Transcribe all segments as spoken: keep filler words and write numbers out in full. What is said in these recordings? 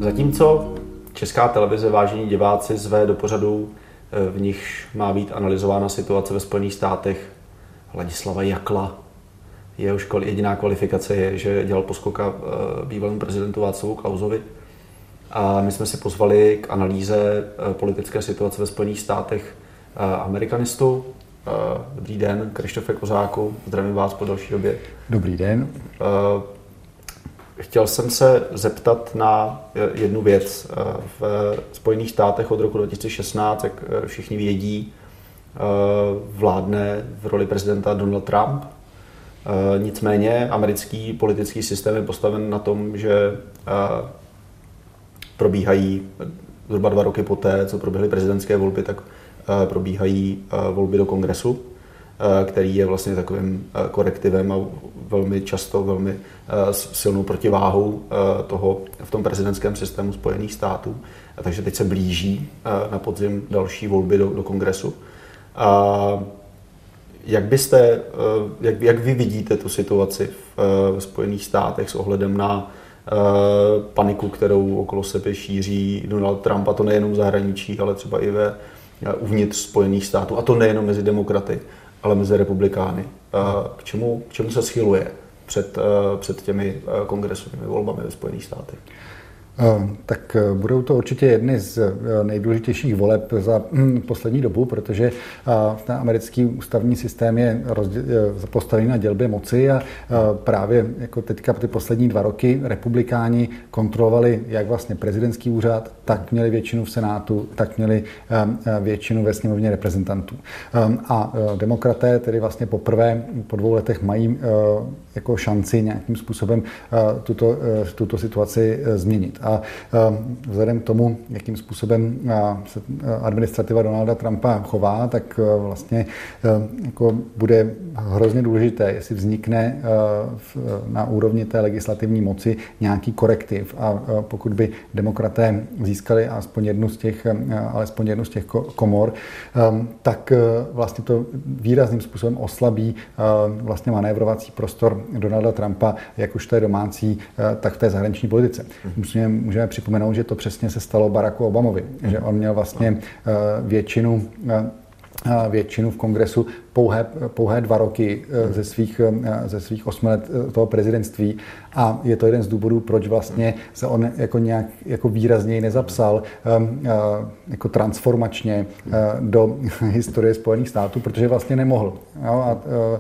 Zatímco Česká televize, vážení diváci, zve do pořadu, v nichž má být analyzována situace ve Spojených státech, Ladislava Jakla. Jehož jediná kvalifikace je, že dělal poskoka bývalému prezidentu Václavu Klausovi. A my jsme si pozvali k analýze politické situace ve Spojených státech amerikanistu. Dobrý den, Krištofe Kozáku, zdravím vás po další době. Dobrý den. Chtěl jsem se zeptat na jednu věc. V Spojených státech od roku dva tisíce šestnáct, jak všichni vědí, vládne v roli prezidenta Donald Trump. Nicméně americký politický systém je postaven na tom, že probíhají zhruba dva roky poté, co proběhly prezidentské volby, tak probíhají volby do kongresu, který je vlastně takovým korektivem a velmi často velmi silnou protiváhou toho v tom prezidentském systému Spojených států. Takže teď se blíží na podzim další volby do, do kongresu. Jak byste, jak, jak vy vidíte tu situaci v, v Spojených státech s ohledem na paniku, kterou okolo sebe šíří Donald Trump, a to nejenom v zahraničí, ale třeba i ve uvnitř Spojených států, a to nejenom mezi demokraty, ale mezi republikány. K čemu, k čemu se schyluje před, před těmi kongresovými volbami ve Spojených státech? Tak budou to určitě jedny z nejdůležitějších voleb za poslední dobu, protože ten americký ústavní systém je postavený na dělbě moci a právě jako teďka ty poslední dva roky republikáni kontrolovali jak vlastně prezidentský úřad, tak měli většinu v Senátu, tak měli většinu ve sněmovně reprezentantů. A demokraté tedy vlastně poprvé po dvou letech mají jako šanci nějakým způsobem tuto, tuto situaci změnit. A vzhledem k tomu, jakým způsobem se administrativa Donalda Trumpa chová, tak vlastně jako bude hrozně důležité, jestli vznikne na úrovni té legislativní moci nějaký korektiv. A pokud by demokraté získali alespoň jednu z těch, alespoň jednu z těch komor, tak vlastně to výrazným způsobem oslabí vlastně manévrovací prostor Donalda Trumpa, jak už té domácí, tak v té zahraniční politice. Musíme, můžeme připomenout, že to přesně se stalo Baracku Obamovi, že on měl vlastně většinu většinu v kongresu pouhé, pouhé dva roky ze svých, ze svých osmi let toho prezidentství, a je to jeden z důvodů, proč vlastně se on jako nějak jako výrazněji nezapsal jako transformačně do historie Spojených států, protože vlastně nemohl. Jo? A,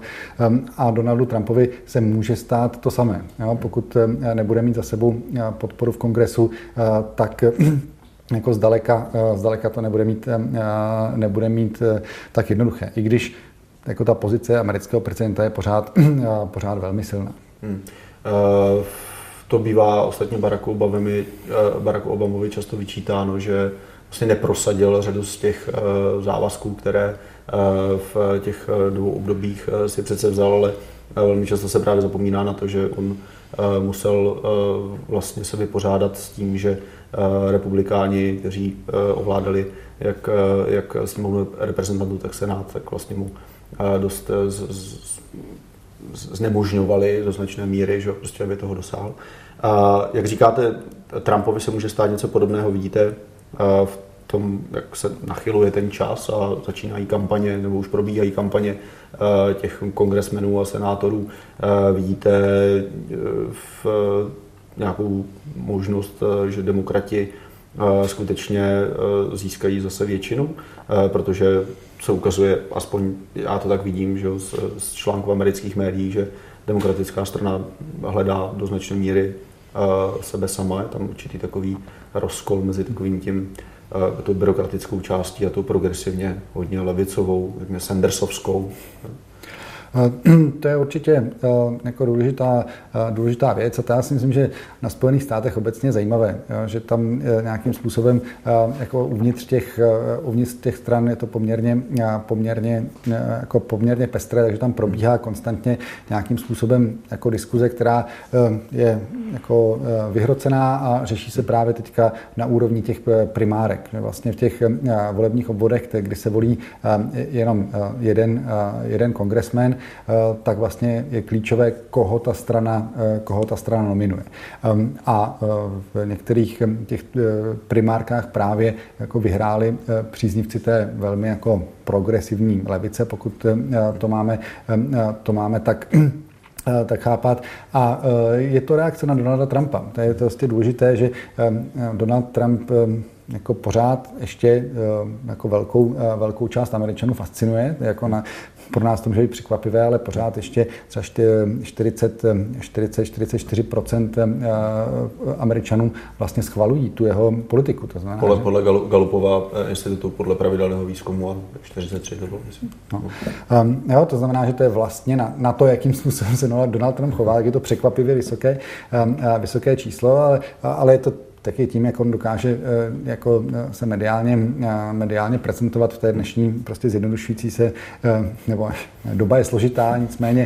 a Donaldu Trumpovi se může stát to samé. Jo? Pokud nebude mít za sebou podporu v kongresu, tak jako zdaleka, zdaleka to nebude mít, nebude mít tak jednoduché. I když jako ta pozice amerického prezidenta je pořád, pořád velmi silná. Hmm. Uh, to bývá ostatně Baracku Obamovi, uh, Baracku Obamovi často vyčítáno, že vlastně neprosadil řadu z těch uh, závazků, které uh, v těch dvou obdobích uh, si přece vzal, ale uh, velmi často se právě zapomíná na to, že on uh, musel uh, vlastně se vypořádat s tím, že uh, republikáni, kteří uh, ovládali jak, uh, jak sněmovnu reprezentantů, tak senát, tak vlastně mu uh, dost uh, z, z, znemožňovali do značné míry, že prostě aby toho dosáhl. A jak říkáte, Trumpovi se může stát něco podobného, vidíte v tom, jak se nachyluje ten čas a začínají kampaně, nebo už probíhají kampaně těch kongresmenů a senátorů. Vidíte v nějakou možnost, že demokrati skutečně získají zase většinu, protože se ukazuje, aspoň já to tak vidím, že z, z článků amerických médií, že demokratická strana hledá do značné míry uh, sebe sama. Je tam určitý takový rozkol mezi takovým tím uh, tou byrokratickou částí a tou progresivně hodně levicovou, řekněme Sandersovskou. To je určitě jako důležitá, důležitá věc, a to já si myslím, že na Spojených státech obecně je zajímavé, že tam nějakým způsobem jako uvnitř těch, uvnitř těch stran je to poměrně, poměrně, jako poměrně pestré, takže tam probíhá konstantně nějakým způsobem jako diskuze, která je jako vyhrocená a řeší se právě teďka na úrovni těch primárek. Vlastně v těch volebních obvodech, kdy se volí jenom jeden, jeden kongresmen, tak vlastně je klíčové, koho ta strana, koho ta strana nominuje. A v některých těch primárkách právě jako vyhráli příznivci té velmi jako progresivní levice, pokud to máme, to máme tak tak chápat. A je to reakce na Donalda Trumpa. To je prostě důležité, že Donald Trump jako pořád ještě jako velkou, velkou část Američanů fascinuje. Jako na, pro nás to může být překvapivé, ale pořád ještě třeba čtyřicet až čtyřicet čtyři procent Američanů vlastně schvalují tu jeho politiku. To znamená, podle, že... podle Gallupova institutu, podle pravidelného výzkumu, čtyřicet tři to bylo, myslím. No. Um, jo, to znamená, že to je vlastně na, na to, jakým způsobem se Donald Trump chová, tak je to překvapivě vysoké, um, vysoké číslo, ale, ale je to taky tím, jak on dokáže jako se mediálně, mediálně prezentovat v té dnešní prostě zjednodušující se, nebo doba je složitá, nicméně,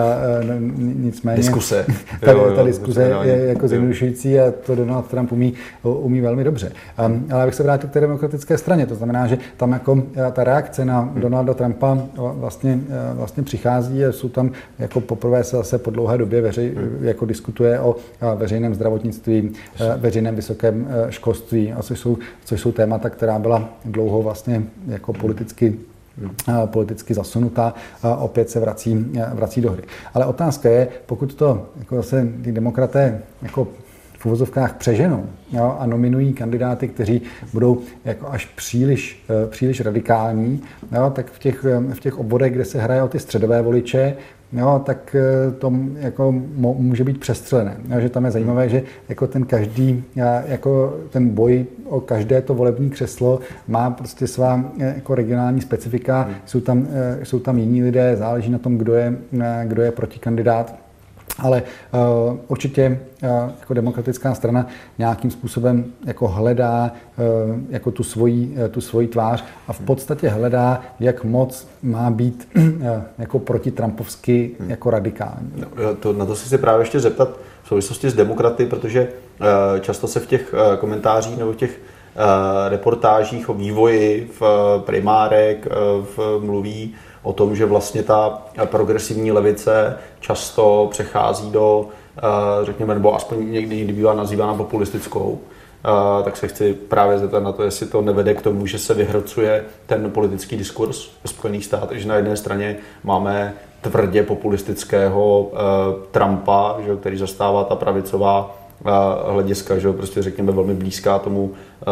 nicméně diskuse. Ta, jo, jo, ta diskuse je jako zjednodušující a to Donald Trump umí, umí velmi dobře. Ale abych se vrátil k té demokratické straně, to znamená, že tam jako ta reakce na Donalda Trumpa vlastně, vlastně přichází a jsou tam jako poprvé se zase po dlouhé době veřej, jako diskutuje o veřejném zdravotnictví, veřejném vysokém školství, a což jsou, což jsou témata, která byla dlouho vlastně jako politicky, politicky zasunutá, a opět se vrací, vrací do hry. Ale otázka je, pokud to jako zase ty demokraté jako v uvozovkách přeženou, jo, a nominují kandidáty, kteří budou jako až příliš, příliš radikální, jo, tak v těch, v těch obvodech, kde se hraje o ty středové voliče, jo, tak to jako může být přestřelené. Jo, že tam je zajímavé, že jako ten každý, jako ten boj o každé to volební křeslo má prostě svá jako regionální specifika, hmm. jsou tam, jsou tam jiní lidé, záleží na tom, kdo je, kdo je protikandidát. Ale uh, určitě uh, jako demokratická strana nějakým způsobem jako hledá uh, jako tu svoji, uh, tu svoji tvář a v podstatě hledá, jak moc má být uh, jako protitrampovsky jako radikální. No, to, na to si se právě ještě zeptat v souvislosti s demokraty, protože uh, často se v těch uh, komentářích nebo v těch uh, reportážích o vývoji v uh, primárek uh, v, mluví o tom, že vlastně ta progresivní levice často přechází do, řekněme, nebo aspoň někdy, někdy bývá nazývána populistickou, tak se chci právě zeptat na to, jestli to nevede k tomu, že se vyhrocuje ten politický diskurs ve Spojených státech, že na jedné straně máme tvrdě populistického Trumpa, že, který zastává ta pravicová hlediska, že prostě řekněme velmi blízká tomu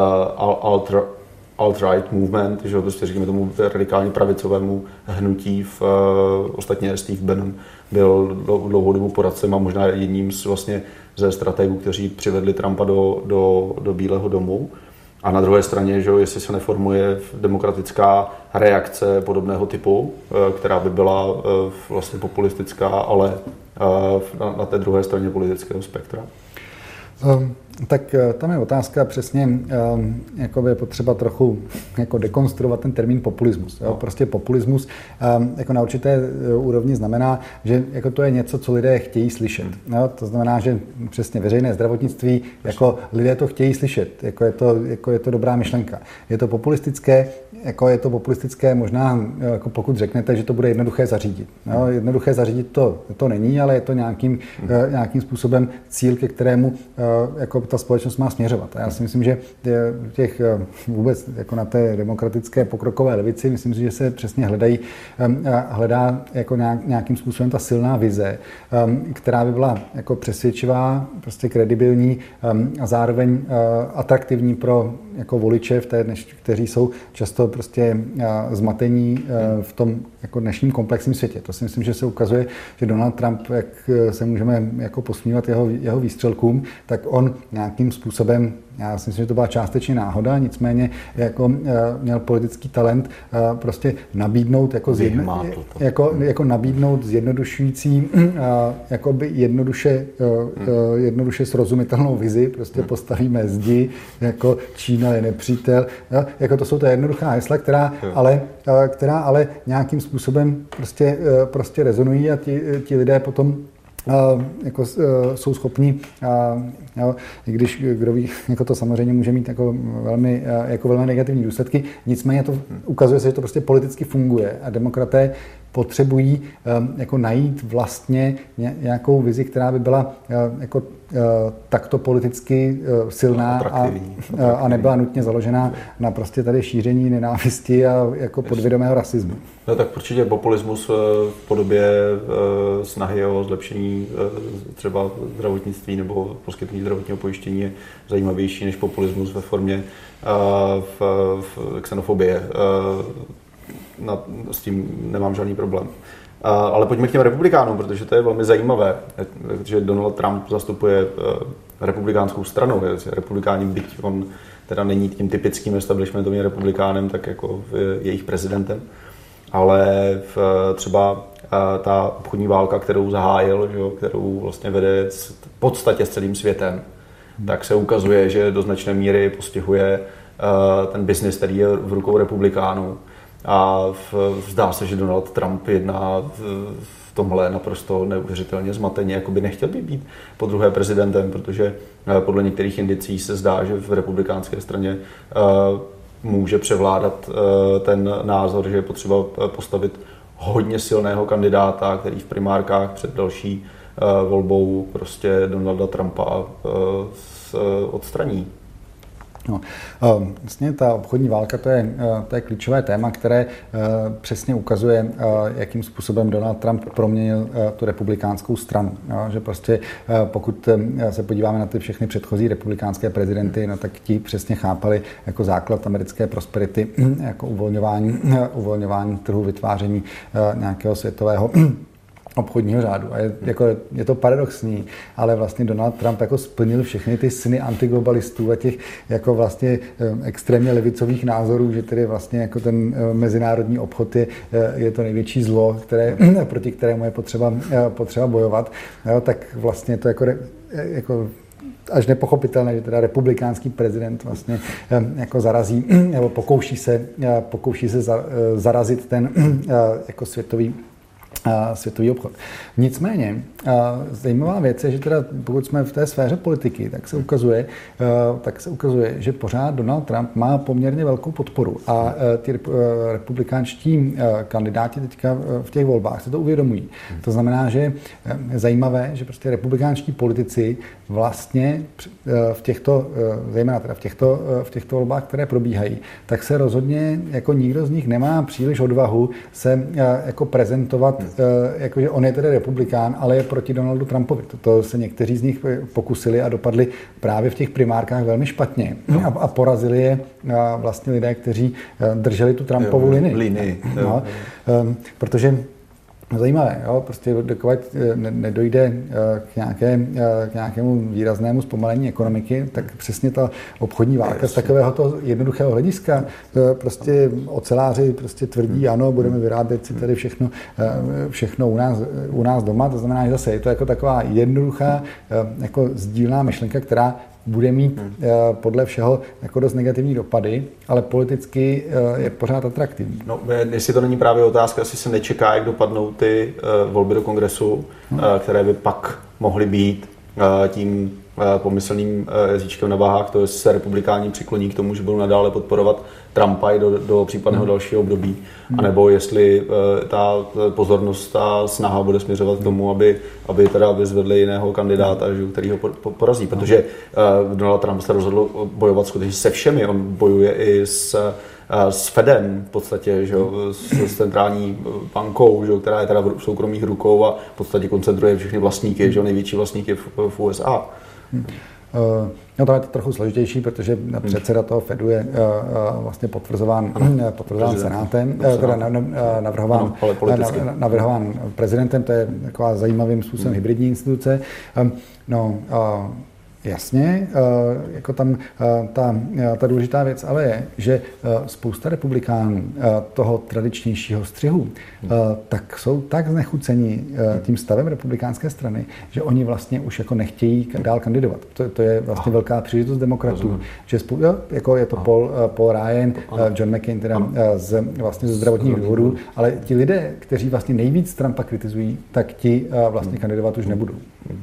ultra alt-right movement, že prostě řekněme tomu radikálně pravicovému hnutí. V, uh, ostatně Steve Bannon byl dlouhou dobu poradcem a možná jedním z vlastně ze strategů, kteří přivedli Trumpa do, do, do Bílého domu. A na druhé straně, že jestli se neformuje demokratická reakce podobného typu, uh, která by byla uh, vlastně populistická, ale uh, na, na té druhé straně politického spektra. Um. Tak tam je otázka přesně, jako je potřeba trochu jako dekonstruovat ten termín populismus. Jo? Prostě populismus jako na určité úrovni znamená, že jako to je něco, co lidé chtějí slyšet. Jo? To znamená, že přesně veřejné zdravotnictví, jako lidé to chtějí slyšet, jako je to, jako je to dobrá myšlenka. Je to populistické, jako je to populistické možná, jako pokud řeknete, že to bude jednoduché zařídit. Jo? Jednoduché zařídit to, to není, ale je to nějakým, nějakým způsobem cíl, ke kterému jako ta společnost má směřovat. A já si myslím, že těch vůbec jako na té demokratické pokrokové levici, myslím si, že se přesně hledají, hledá jako nějakým způsobem ta silná vize, která by byla jako přesvědčivá, prostě kredibilní a zároveň atraktivní pro jako voliče, v té dneš, kteří jsou často prostě zmatení v tom jako dnešním komplexním světě. To si myslím, že se ukazuje, že Donald Trump, jak se můžeme jako posmívat jeho, jeho výstřelkům, tak on nějakým způsobem, já si myslím, že to byla částečně náhoda, nicméně jako měl politický talent prostě nabídnout jako, zjedno, jako, jako nabídnout zjednodušující, jakoby jednoduše, jednoduše srozumitelnou vizi, prostě postavíme zdi, jako Čína je nepřítel, jako to jsou ta jednoduchá hesla, která ale, která ale nějakým způsobem prostě, prostě rezonují a ti, ti lidé potom Uh, jako, uh, jsou schopni, uh, i když kdo ví, jako to samozřejmě může mít jako velmi, uh, jako velmi negativní důsledky, nicméně to ukazuje se, že to prostě politicky funguje a demokraté potřebují jako najít vlastně nějakou vizi, která by byla jako takto politicky silná a, a nebyla nutně založená na prostě tady šíření nenávisti a jako podvědomého rasismu. No tak určitě populismus v podobě snahy o zlepšení třeba zdravotnictví nebo poskytnutí zdravotního pojištění je zajímavější než populismus ve formě v, v xenofobie. Na, s tím nemám žádný problém. Ale pojďme k těm republikánům, protože to je velmi zajímavé, protože Donald Trump zastupuje republikánskou stranu. Republikáni, byť on teda není tím typickým establishmentovým republikánem, tak jako jejich prezidentem. Ale v, třeba ta obchodní válka, kterou zahájil, že jo, kterou vlastně vede v podstatě s celým světem, hmm. tak se ukazuje, že do značné míry postihuje ten biznis, který je v rukou republikánů. A zdá se, že Donald Trump jedná v tomhle naprosto neuvěřitelně zmateně, jako by nechtěl by být po druhé prezidentem, protože podle některých indicí se zdá, že v republikánské straně může převládat ten názor, že je potřeba postavit hodně silného kandidáta, který v primárkách před další volbou prostě Donalda Trumpa odstraní. No, vlastně ta obchodní válka, to je, to je klíčové téma, které přesně ukazuje, jakým způsobem Donald Trump proměnil tu republikánskou stranu. Že prostě pokud se podíváme na ty všechny předchozí republikánské prezidenty, no tak ti přesně chápali jako základ americké prosperity, jako uvolňování, uvolňování trhu, vytváření nějakého světového obchodního řádu. A je, jako, je to paradoxní, ale vlastně Donald Trump jako splnil všechny ty sny antiglobalistů a těch jako vlastně extrémně levicových názorů, že tedy vlastně jako ten mezinárodní obchod je, je to největší zlo, které, proti kterému je potřeba, potřeba bojovat. Jo, tak vlastně to jako, jako až nepochopitelné, že teda republikánský prezident vlastně jako zarazí, nebo pokouší se, pokouší se zarazit ten jako světový světový obchod. Nicméně zajímavá věc je, že teda pokud jsme v té sféře politiky, tak se ukazuje, tak se ukazuje, že pořád Donald Trump má poměrně velkou podporu a ty republikánští kandidáti teďka v těch volbách se to uvědomují. To znamená, že je zajímavé, že prostě republikánští politici vlastně v těchto, zejména teda v těchto, v těchto volbách, které probíhají, tak se rozhodně jako nikdo z nich nemá příliš odvahu se jako prezentovat, jakože on je tedy republikán, ale je proti Donaldu Trumpovi. To se někteří z nich pokusili a dopadli právě v těch primárkách velmi špatně. A, a porazili je vlastně lidé, kteří drželi tu Trumpovu linii. linii. No, protože zajímavé, jo? Prostě dokud nedojde k, nějaké, k nějakému výraznému zpomalení ekonomiky, tak přesně ta obchodní válka z takového toho jednoduchého hlediska, prostě oceláři prostě tvrdí, ano, budeme vyrábět si tady všechno, všechno u nás, u nás doma, to znamená, že zase je to jako taková jednoduchá jako sdílná myšlenka, která bude mít hmm. podle všeho jako dost negativní dopady, ale politicky je pořád atraktivní. No, jestli to není právě otázka, jestli se nečeká, jak dopadnou ty volby do kongresu, hmm. které by pak mohly být tím pomyslným jazyčkem na váhách, to je se republikáni přikloní k tomu, že budou nadále podporovat Trumpa i do, do případného hmm. dalšího období, hmm. anebo jestli ta pozornost, ta snaha bude směřovat k tomu, aby, aby teda vyzvedli jiného kandidáta, hmm. který ho porazí, protože uh, Donald Trump se rozhodl bojovat skutečně se všemi, on bojuje i s s Fedem v podstatě, že jo, s, s centrální bankou, že jo, která je teda v soukromých rukou a v podstatě koncentruje všechny vlastníky, že jo, největší vlastníky v, v U S A. Hmm. Uh, no to je to trochu složitější, protože předseda toho Fedu je uh, vlastně potvrzován, ano, potvrzován senátem, uh, teda navrhován, ano, navrhován prezidentem, to je taková zajímavým způsobem hmm. hybridní instituce. Um, no, uh, Jasně, jako tam ta, ta důležitá věc ale je, že spousta republikánů toho tradičnějšího střihu tak jsou tak znechuceni tím stavem republikánské strany, že oni vlastně už jako nechtějí dál kandidovat. To, to je vlastně velká příležitost demokratů. Že spou, jo, jako je to Paul, Paul Ryan, John McCain teda z, vlastně ze zdravotních důvodů, ale ti lidé, kteří vlastně nejvíc Trumpa kritizují, tak ti vlastně kandidovat už nebudou.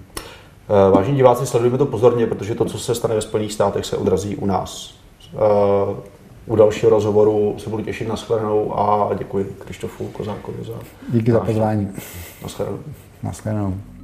Vážení diváci, sledujeme to pozorně, protože to, co se stane ve Spojených státech, se odrazí u nás. u dalšího rozhovoru se budu těšit. Nashledanou a děkuji Krištofu Kozákovi za díky za pozvání. Nashledanou. Nashledanou.